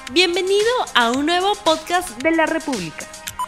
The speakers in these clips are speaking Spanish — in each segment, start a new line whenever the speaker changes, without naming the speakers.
Bienvenido a un nuevo podcast de La República.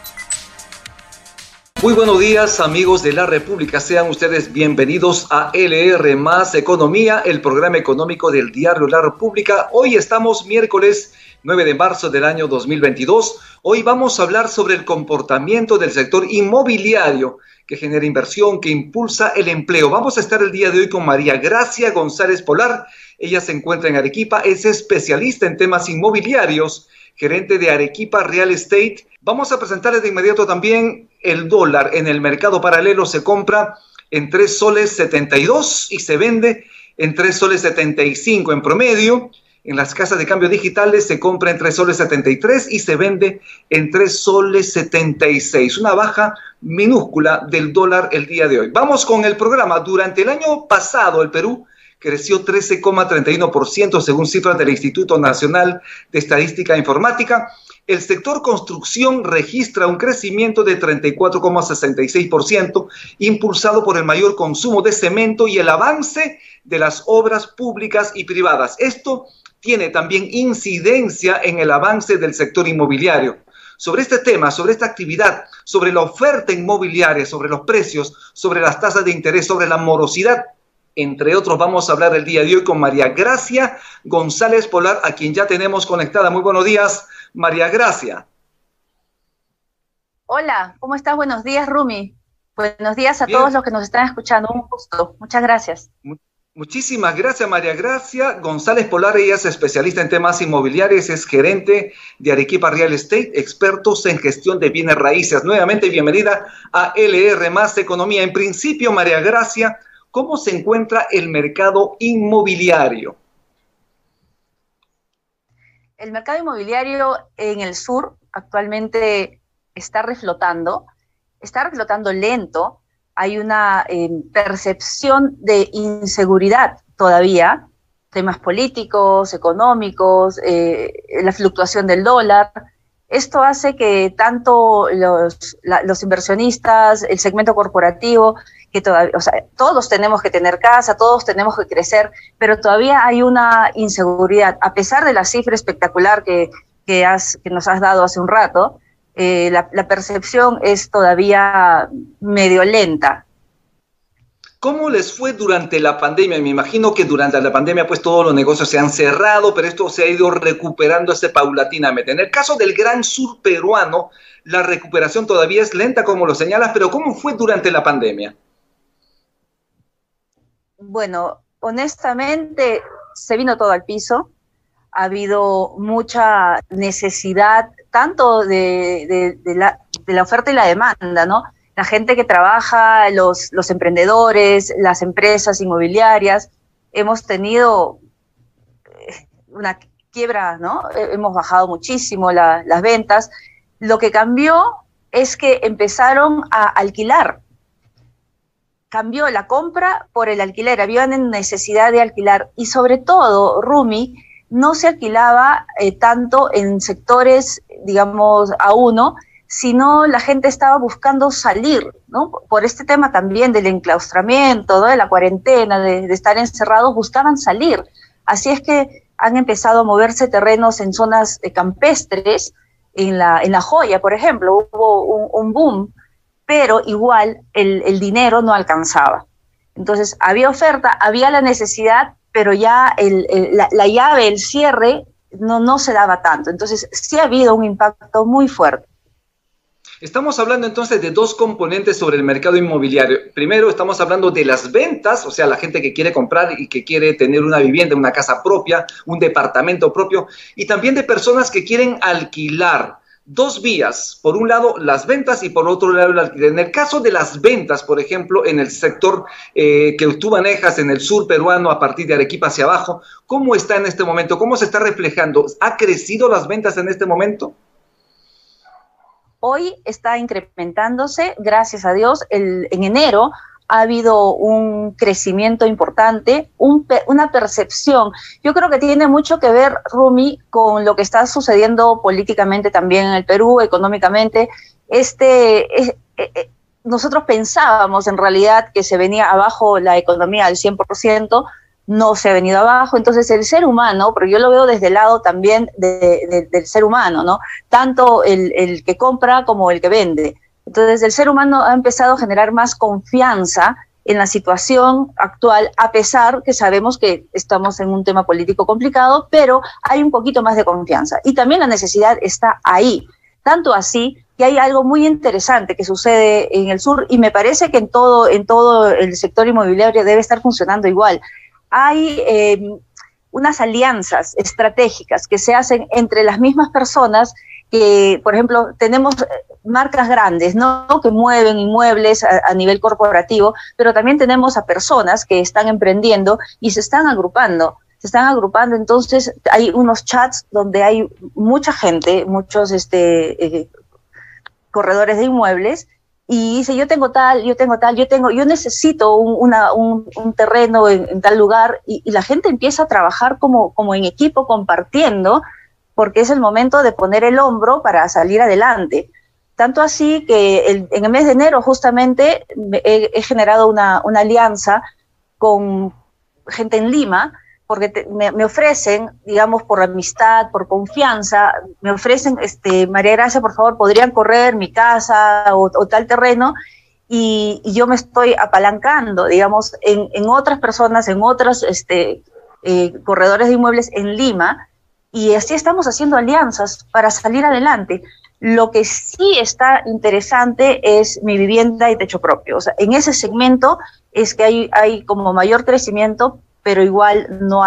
Muy buenos días, amigos de La República. Sean ustedes bienvenidos a LR Más Economía, el programa económico del diario La República. Hoy estamos miércoles 9 de marzo del año 2022. Hoy vamos a hablar sobre el comportamiento del sector inmobiliario que genera inversión, que impulsa el empleo. Vamos a estar el día de hoy con María Gracia González Polar. Ella se encuentra en Arequipa, es especialista en temas inmobiliarios, gerente de Arequipa Real Estate. Vamos a presentarles de inmediato también el dólar. En el mercado paralelo se compra en 3 soles 72 y se vende en 3 soles 75 en promedio. En las casas de cambio digitales se compra en 3 soles 73 y se vende en 3 soles 76. Una baja minúscula del dólar el día de hoy. Vamos con el programa. Durante el año pasado, el Perú creció 13,31% según cifras del Instituto Nacional de Estadística e Informática. El sector construcción registra un crecimiento de 34,66%, impulsado por el mayor consumo de cemento y el avance de las obras públicas y privadas. Esto tiene también incidencia en el avance del sector inmobiliario. Sobre este tema, sobre esta actividad, sobre la oferta inmobiliaria, sobre los precios, sobre las tasas de interés, sobre la morosidad, entre otros, vamos a hablar el día de hoy con María Gracia González Polar, a quien ya tenemos conectada. Muy buenos días, María Gracia.
Hola, ¿cómo estás? Buenos días, Rumi. Buenos días a todos los que nos están escuchando. Un gusto. Muchas gracias.
Muchísimas gracias, María Gracia González Polar. Ella es especialista en temas inmobiliarios, es gerente de Arequipa Real Estate, expertos en gestión de bienes raíces. Nuevamente, bienvenida a LR Más Economía. En principio, María Gracia, ¿cómo se encuentra el mercado inmobiliario?
El mercado inmobiliario en el sur actualmente está reflotando lento. Hay una percepción de inseguridad todavía, temas políticos, económicos, la fluctuación del dólar. Esto hace que tanto los inversionistas, el segmento corporativo, que todavía, todos tenemos que tener casa, todos tenemos que crecer, pero todavía hay una inseguridad, a pesar de la cifra espectacular que nos has dado hace un rato. La percepción es todavía medio lenta.
¿Cómo les fue durante la pandemia? Me imagino que durante la pandemia pues todos los negocios se han cerrado, pero esto se ha ido recuperándose paulatinamente. En el caso del Gran Sur peruano, la recuperación todavía es lenta, como lo señalas, pero ¿cómo fue durante la pandemia?
Bueno, honestamente se vino todo al piso. Ha habido mucha necesidad, tanto de la oferta y la demanda, ¿no? La gente que trabaja, los emprendedores, las empresas inmobiliarias, hemos tenido una quiebra, ¿no? Hemos bajado muchísimo las ventas. Lo que cambió es que empezaron a alquilar. Cambió la compra por el alquiler, había necesidad de alquilar. Y sobre todo, Rumi, no se alquilaba tanto en sectores, digamos, A1, sino la gente estaba buscando salir, ¿no? Por este tema también del enclaustramiento, ¿no? De la cuarentena, de estar encerrados, buscaban salir. Así es que han empezado a moverse terrenos en zonas campestres, en La Joya, por ejemplo, hubo un boom, pero igual el dinero no alcanzaba. Entonces, había oferta, había la necesidad, pero ya la llave, el cierre, no se daba tanto. Entonces, sí ha habido un impacto muy fuerte.
Estamos hablando entonces de dos componentes sobre el mercado inmobiliario. Primero, estamos hablando de las ventas, o sea, la gente que quiere comprar y que quiere tener una vivienda, una casa propia, un departamento propio, y también de personas que quieren alquilar. Dos vías, por un lado las ventas y por otro lado el alquiler. En el caso de las ventas, por ejemplo, en el sector que tú manejas en el sur peruano a partir de Arequipa hacia abajo, ¿cómo está en este momento? ¿Cómo se está reflejando? ¿Ha crecido las ventas en este momento?
Hoy está incrementándose, gracias a Dios. En enero ha habido un crecimiento importante, una percepción. Yo creo que tiene mucho que ver, Rumi, con lo que está sucediendo políticamente también en el Perú, económicamente. Nosotros pensábamos en realidad que se venía abajo la economía al 100%, no se ha venido abajo. Entonces el ser humano, porque yo lo veo desde el lado también del ser humano, ¿no? Tanto el que compra como el que vende. Entonces el ser humano ha empezado a generar más confianza en la situación actual, a pesar que sabemos que estamos en un tema político complicado, pero hay un poquito más de confianza. Y también la necesidad está ahí. Tanto así que hay algo muy interesante que sucede en el sur, y me parece que en todo el sector inmobiliario debe estar funcionando igual. Hay unas alianzas estratégicas que se hacen entre las mismas personas que, por ejemplo, tenemos marcas grandes, ¿no?, que mueven inmuebles a nivel corporativo, pero también tenemos a personas que están emprendiendo y se están agrupando. Entonces hay unos chats donde hay mucha gente, muchos corredores de inmuebles, y dice, yo necesito un terreno en tal lugar, y la gente empieza a trabajar como en equipo, compartiendo, porque es el momento de poner el hombro para salir adelante. Tanto así que en el mes de enero justamente he generado una alianza con gente en Lima, porque me ofrecen, digamos, por amistad, por confianza, me ofrecen, María Gracia, por favor, podrían correr mi casa o tal terreno, y yo me estoy apalancando, digamos, en otras personas, en otros corredores de inmuebles en Lima, y así estamos haciendo alianzas para salir adelante. Lo que sí está interesante es mi vivienda y techo propio. O sea, en ese segmento es que hay como mayor crecimiento, pero igual no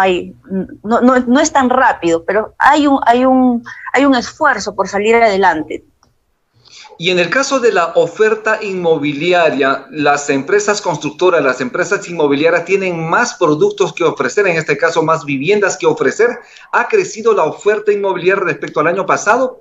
es tan rápido, pero hay un esfuerzo por salir adelante.
Y en el caso de la oferta inmobiliaria, las empresas constructoras, las empresas inmobiliarias tienen más productos que ofrecer, en este caso más viviendas que ofrecer. ¿Ha crecido la oferta inmobiliaria respecto al año pasado?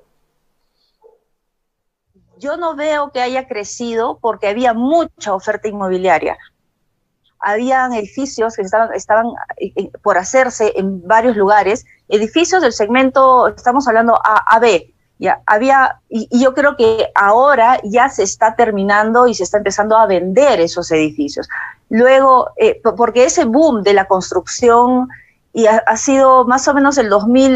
Yo no veo que haya crecido porque había mucha oferta inmobiliaria. Habían edificios que estaban por hacerse en varios lugares, edificios del segmento, estamos hablando A, B. Ya había, y yo creo que ahora ya se está terminando y se está empezando a vender esos edificios. Luego, porque ese boom de la construcción ha sido más o menos el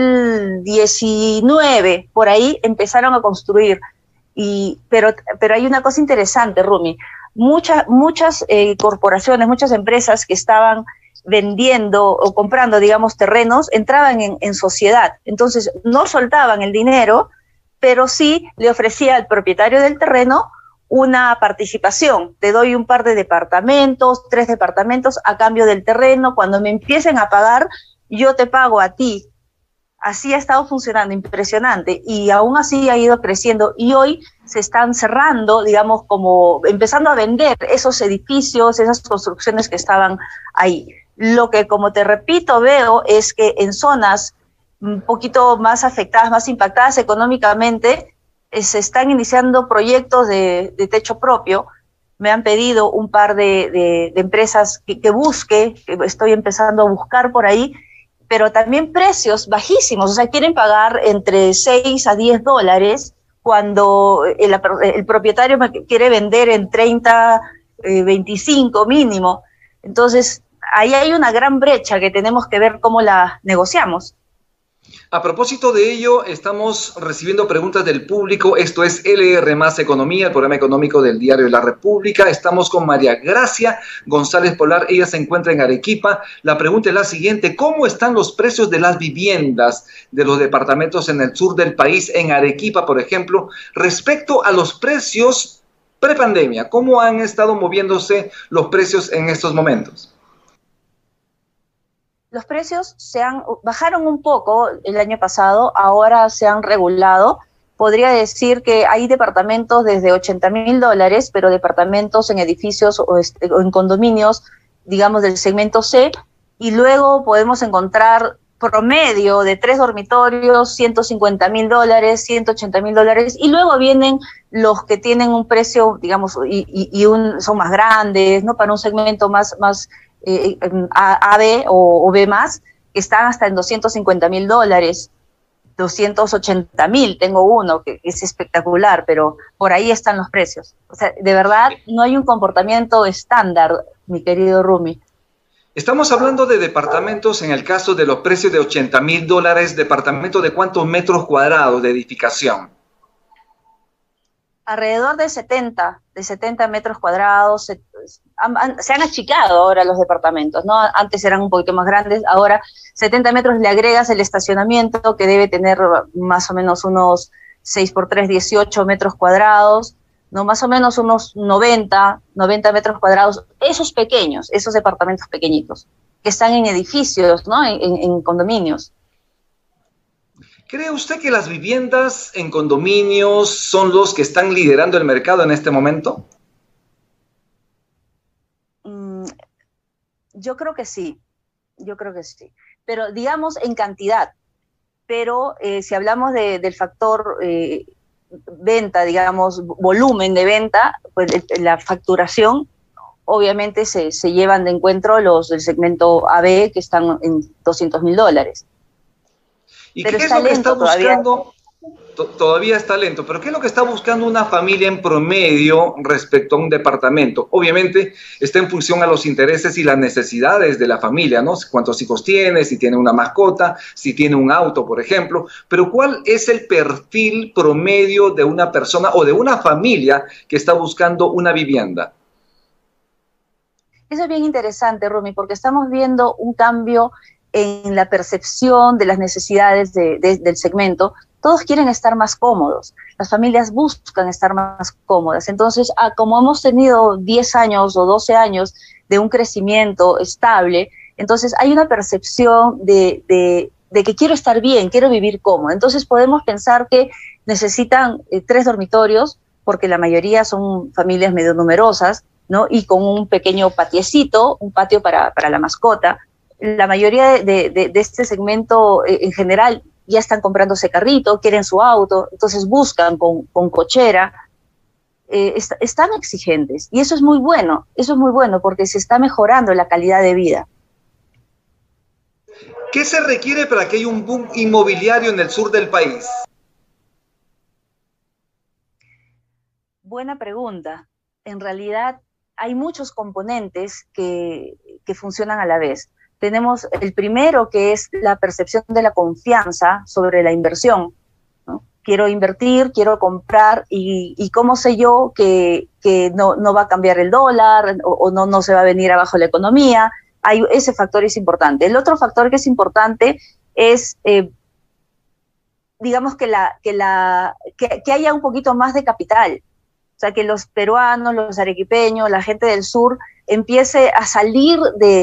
2019, por ahí empezaron a construir. Pero hay una cosa interesante, Rumi. Muchas corporaciones, muchas empresas que estaban vendiendo o comprando, digamos, terrenos, entraban en sociedad. Entonces, no soltaban el dinero, pero sí le ofrecía al propietario del terreno una participación. Te doy un par de departamentos, 3 departamentos a cambio del terreno. Cuando me empiecen a pagar, yo te pago a ti. Así ha estado funcionando, impresionante, y aún así ha ido creciendo, y hoy se están cerrando, digamos, como empezando a vender esos edificios, esas construcciones que estaban ahí. Lo que, como te repito, veo es que en zonas un poquito más afectadas, más impactadas económicamente, se están iniciando proyectos de techo propio. Me han pedido un par de empresas que busque, que estoy empezando a buscar por ahí, pero también precios bajísimos. O sea, quieren pagar entre 6 a 10 dólares cuando el propietario me quiere vender en 30, 25 mínimo. Entonces, ahí hay una gran brecha que tenemos que ver cómo la negociamos.
A propósito de ello, estamos recibiendo preguntas del público. Esto es LR Más Economía, el programa económico del diario La República. Estamos con María Gracia González Polar. Ella se encuentra en Arequipa. La pregunta es la siguiente: ¿cómo están los precios de las viviendas de los departamentos en el sur del país, en Arequipa, por ejemplo, respecto a los precios prepandemia? ¿Cómo han estado moviéndose los precios en estos momentos?
Los precios bajaron un poco el año pasado, ahora se han regulado. Podría decir que hay departamentos desde $80,000, pero departamentos en edificios o en condominios, digamos, del segmento C, y luego podemos encontrar promedio de 3 dormitorios, $150,000, $180,000, y luego vienen los que tienen un precio, digamos, son más grandes, ¿no? Para un segmento más AB o B+, que están hasta en $250,000, $280,000, tengo uno que es espectacular, pero por ahí están los precios. O sea, de verdad, no hay un comportamiento estándar, mi querido Rumi.
Estamos hablando de departamentos, en el caso de los precios de $80,000, departamento de ¿cuántos metros cuadrados de edificación?
Alrededor de 70 metros cuadrados. Se han achicado ahora los departamentos, ¿no? Antes eran un poquito más grandes, ahora 70 metros le agregas el estacionamiento, que debe tener más o menos unos 6 por 3, 18 metros cuadrados, ¿no? Más o menos unos 90 metros cuadrados, esos pequeños, esos departamentos pequeñitos, que están en edificios, ¿no? En condominios.
¿Cree usted que las viviendas en condominios son los que están liderando el mercado en este momento?
Yo creo que sí, pero digamos en cantidad, pero si hablamos del factor venta, digamos, volumen de venta, pues la facturación, obviamente se llevan de encuentro los del segmento AB, que están en $200,000.
¿Y qué es lo que está buscando? Todavía está lento, pero ¿qué es lo que está buscando una familia en promedio respecto a un departamento? Obviamente está en función a los intereses y las necesidades de la familia, ¿no? Cuántos hijos tiene, si tiene una mascota, si tiene un auto, por ejemplo. Pero ¿cuál es el perfil promedio de una persona o de una familia que está buscando una vivienda?
Eso es bien interesante, Rumi, porque estamos viendo un cambio en la percepción de las necesidades del segmento. Todos quieren estar más cómodos, las familias buscan estar más cómodas. Entonces, como hemos tenido 10 años o 12 años de un crecimiento estable, entonces hay una percepción de que quiero estar bien, quiero vivir cómodo. Entonces podemos pensar que necesitan 3 dormitorios, porque la mayoría son familias medio numerosas, ¿no? Y con un pequeño patiecito, un patio para la mascota. La mayoría de este segmento en general ya están comprándose carrito, quieren su auto, entonces buscan con cochera, están exigentes, y eso es muy bueno porque se está mejorando la calidad de vida.
¿Qué se requiere para que haya un boom inmobiliario en el sur del país?
Buena pregunta. En realidad hay muchos componentes que funcionan a la vez. Tenemos el primero, que es la percepción de la confianza sobre la inversión, ¿no? Quiero invertir, quiero comprar, y ¿cómo sé yo que no va a cambiar el dólar o no se va a venir abajo la economía? Ese factor es importante. El otro factor que es importante es, digamos, que haya un poquito más de capital. O sea, que los peruanos, los arequipeños, la gente del sur empiece a salir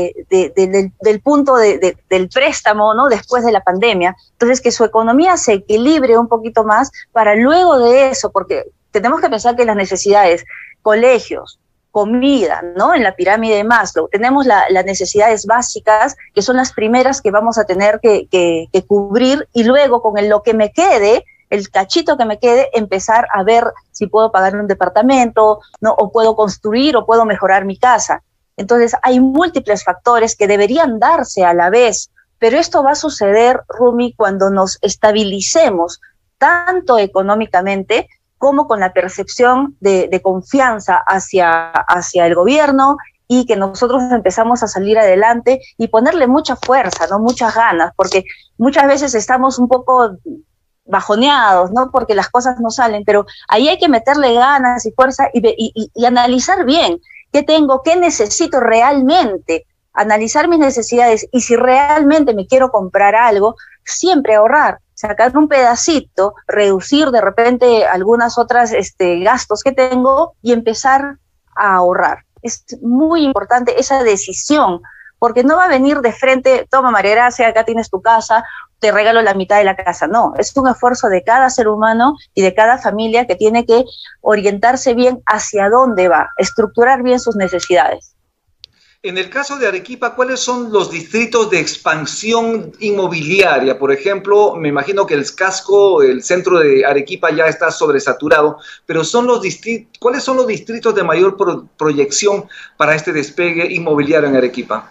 del punto del préstamo, ¿no? Después de la pandemia. Entonces, que su economía se equilibre un poquito más para luego de eso, porque tenemos que pensar que las necesidades, colegios, comida, ¿no? En la pirámide de Maslow, tenemos las necesidades básicas, que son las primeras que vamos a tener que cubrir, y luego con lo que me quede, el cachito que me quede, empezar a ver si puedo pagar un departamento, ¿no? O puedo construir o puedo mejorar mi casa. Entonces hay múltiples factores que deberían darse a la vez, pero esto va a suceder, Rumi, cuando nos estabilicemos tanto económicamente como con la percepción de confianza hacia el gobierno, y que nosotros empezamos a salir adelante y ponerle mucha fuerza, ¿no? Muchas ganas, porque muchas veces estamos un poco bajoneados, ¿no? Porque las cosas no salen, pero ahí hay que meterle ganas y fuerza y analizar bien qué tengo, qué necesito realmente, analizar mis necesidades, y si realmente me quiero comprar algo, siempre ahorrar, sacar un pedacito, reducir de repente algunas otras gastos que tengo y empezar a ahorrar. Es muy importante esa decisión, porque no va a venir de frente, toma María Gracia, acá tienes tu casa, te regalo la mitad de la casa. No, es un esfuerzo de cada ser humano y de cada familia, que tiene que orientarse bien hacia dónde va, estructurar bien sus necesidades.
En el caso de Arequipa, ¿cuáles son los distritos de expansión inmobiliaria? Por ejemplo, me imagino que el casco, el centro de Arequipa ya está sobresaturado, pero ¿cuáles son los distritos de mayor proyección para este despegue inmobiliario en Arequipa?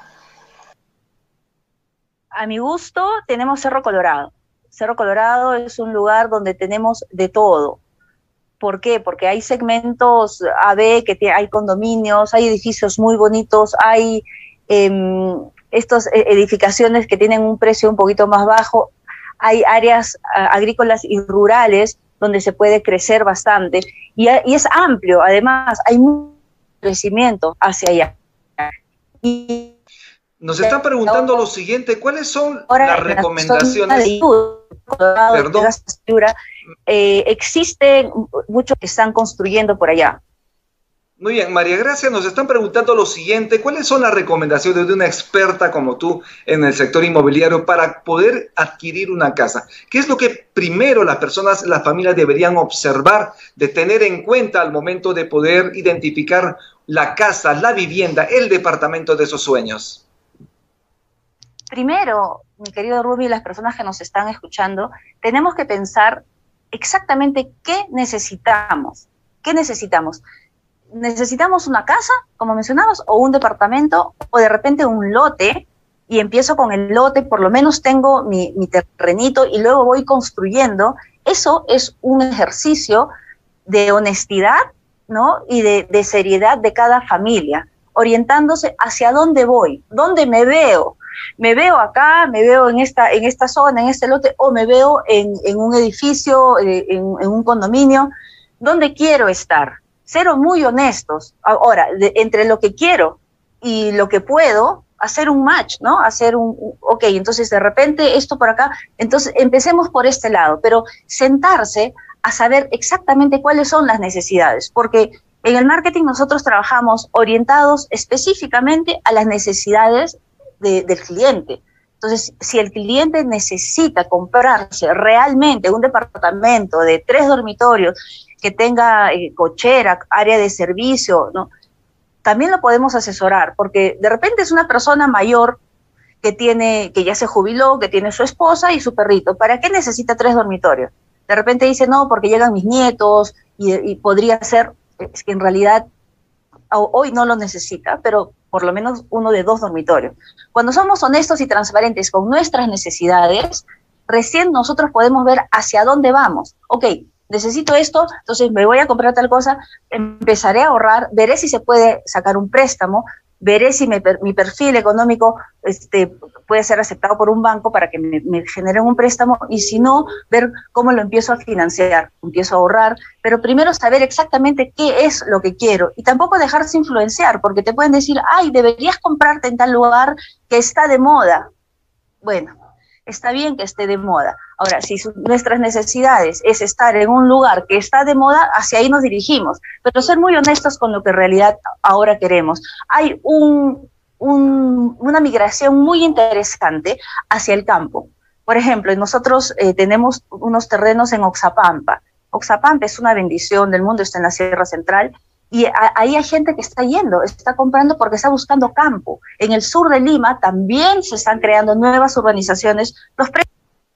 A mi gusto, tenemos Cerro Colorado. Cerro Colorado es un lugar donde tenemos de todo. ¿Por qué? Porque hay segmentos AB, hay condominios, hay edificios muy bonitos, hay estas edificaciones que tienen un precio un poquito más bajo. Hay áreas agrícolas y rurales donde se puede crecer bastante y es amplio, además hay mucho crecimiento hacia allá. Y
nos están preguntando lo siguiente, ¿cuáles son
ahora,
las recomendaciones?
Perdón. Existen muchos que están construyendo por allá.
Muy bien, María Gracia, nos están preguntando lo siguiente, ¿cuáles son las recomendaciones de una experta como tú en el sector inmobiliario para poder adquirir una casa? ¿Qué es lo que primero las personas, las familias deberían observar, de tener en cuenta al momento de poder identificar la casa, la vivienda, el departamento de sus sueños?
Primero, mi querido Ruby, las personas que nos están escuchando, tenemos que pensar exactamente qué necesitamos. ¿Qué necesitamos? ¿Necesitamos una casa, como mencionabas, o un departamento, o de repente un lote, y empiezo con el lote, por lo menos tengo mi terrenito y luego voy construyendo? Eso es un ejercicio de honestidad, ¿no? Y de seriedad de cada familia, orientándose hacia dónde voy, dónde me veo. Me veo acá, me veo en esta zona, en este lote, o me veo en un edificio, en un condominio. ¿Dónde quiero estar? Ser muy honestos. Ahora, entre lo que quiero y lo que puedo, hacer un match, ¿no? Ok, entonces de repente esto por acá, entonces empecemos por este lado, pero sentarse a saber exactamente cuáles son las necesidades, porque en el marketing nosotros trabajamos orientados específicamente a las necesidades del cliente. Entonces, si el cliente necesita comprarse realmente un departamento de 3 dormitorios, que tenga cochera, área de servicio, ¿no? También lo podemos asesorar, porque de repente es una persona mayor que ya se jubiló, que tiene su esposa y su perrito. ¿Para qué necesita 3 dormitorios? De repente dice, no, porque llegan mis nietos, y podría ser, es que en realidad hoy no lo necesita, pero por lo menos uno de 2 dormitorios. Cuando somos honestos y transparentes con nuestras necesidades, recién nosotros podemos ver hacia dónde vamos. Ok, necesito esto, entonces me voy a comprar tal cosa, empezaré a ahorrar, veré si se puede sacar un préstamo, veré si mi perfil económico puede ser aceptado por un banco para que me generen un préstamo, y si no, ver cómo lo empiezo a financiar, empiezo a ahorrar, pero primero saber exactamente qué es lo que quiero, y tampoco dejarse influenciar, porque te pueden decir, ay, deberías comprarte en tal lugar que está de moda. Bueno, está bien que esté de moda. Ahora, si nuestras necesidades es estar en un lugar que está de moda, hacia ahí nos dirigimos, pero ser muy honestos con lo que en realidad ahora queremos. Hay una migración muy interesante hacia el campo. Por ejemplo, nosotros tenemos unos terrenos en Oxapampa. Oxapampa es una bendición del mundo, está en la Sierra Central, y ahí hay gente que está comprando porque está buscando campo. En el sur de Lima también se están creando nuevas urbanizaciones. Los precios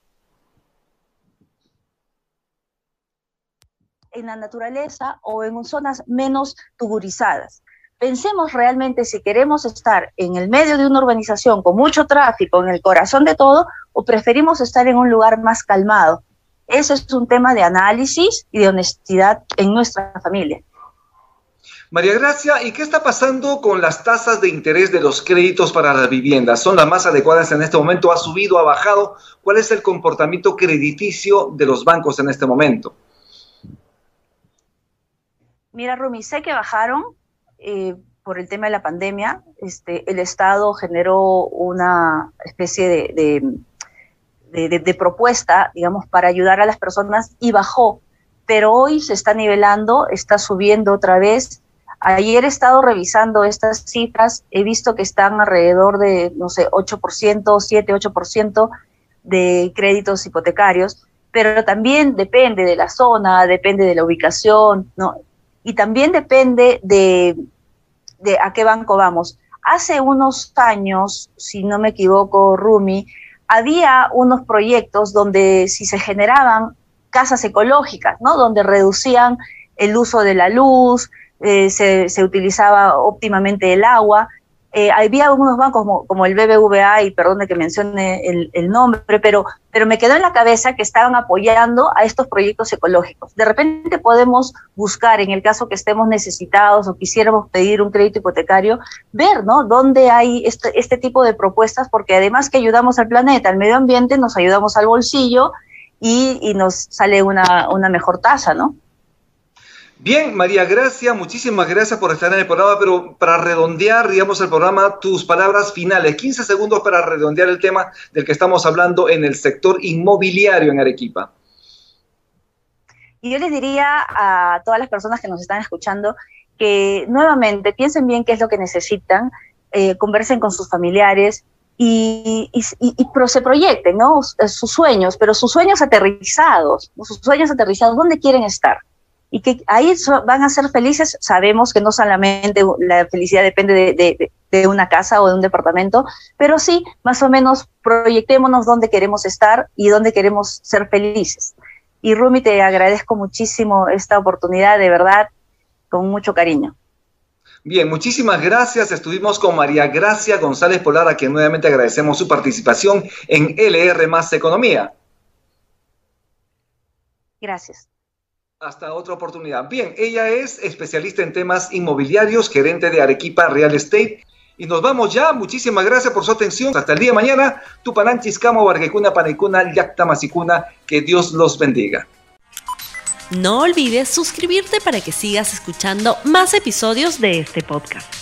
en la naturaleza o en zonas menos turizadas. Pensemos realmente si queremos estar en el medio de una urbanización con mucho tráfico, en el corazón de todo, o preferimos estar en un lugar más calmado. Ese es un tema de análisis y de honestidad en nuestra familia.
María Gracia, ¿y qué está pasando con las tasas de interés de los créditos para las viviendas? ¿Son las más adecuadas en este momento? ¿Ha subido, ha bajado? ¿Cuál es el comportamiento crediticio de los bancos en este momento?
Mira, Rumi, sé que bajaron por el tema de la pandemia. El Estado generó una especie de propuesta, digamos, para ayudar a las personas, y bajó, pero hoy se está nivelando, está subiendo otra vez. Ayer he estado revisando estas cifras, he visto que están alrededor de, no sé, 8%, 7-8% de créditos hipotecarios, pero también depende de la zona, depende de la ubicación, ¿no? Y también depende de a qué banco vamos. Hace unos años, si no me equivoco, Rumi, había unos proyectos donde si se generaban casas ecológicas, ¿no? Donde reducían el uso de la luz, se utilizaba óptimamente el agua, Había algunos bancos como el BBVA, y perdón de que mencione el nombre, pero me quedó en la cabeza que estaban apoyando a estos proyectos ecológicos. De repente podemos buscar, en el caso que estemos necesitados o quisiéramos pedir un crédito hipotecario, ver, ¿no?, dónde hay este tipo de propuestas, porque además que ayudamos al planeta, al medio ambiente, nos ayudamos al bolsillo y nos sale una mejor tasa, ¿no?
Bien, María Gracia, muchísimas gracias por estar en el programa, pero para redondear, digamos, el programa, tus palabras finales, 15 segundos para redondear el tema del que estamos hablando en el sector inmobiliario en Arequipa.
Y yo les diría a todas las personas que nos están escuchando que nuevamente piensen bien qué es lo que necesitan, conversen con sus familiares y se proyecten, ¿no?, sus sueños, pero sus sueños aterrizados, ¿dónde quieren estar? Y que ahí van a ser felices. Sabemos que no solamente la felicidad depende de una casa o de un departamento, pero sí, más o menos, proyectémonos dónde queremos estar y dónde queremos ser felices. Y Rumi, te agradezco muchísimo esta oportunidad, de verdad, con mucho cariño.
Bien, muchísimas gracias. Estuvimos con María Gracia González Polar, a quien nuevamente agradecemos su participación en LR Más Economía.
Gracias.
Hasta otra oportunidad. Bien, ella es especialista en temas inmobiliarios, gerente de Arequipa Real Estate. Y nos vamos ya. Muchísimas gracias por su atención. Hasta el día de mañana. Tupananchis, Camo, Barguecuna, Panecuna, Yacta, Masicuna. Que Dios los bendiga.
No olvides suscribirte para que sigas escuchando más episodios de este podcast.